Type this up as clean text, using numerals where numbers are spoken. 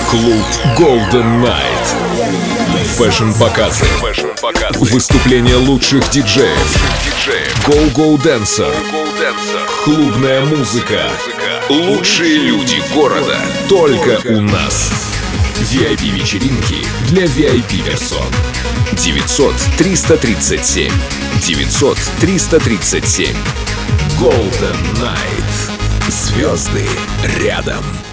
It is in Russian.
Клуб Golden Night. Фэшн-показы. Выступления лучших диджеев. Go-Go Dancer. Клубная музыка. Лучшие люди города. Только у нас. VIP-вечеринки для VIP-персон. 900-337. 900-337. Golden Night. Звезды рядом.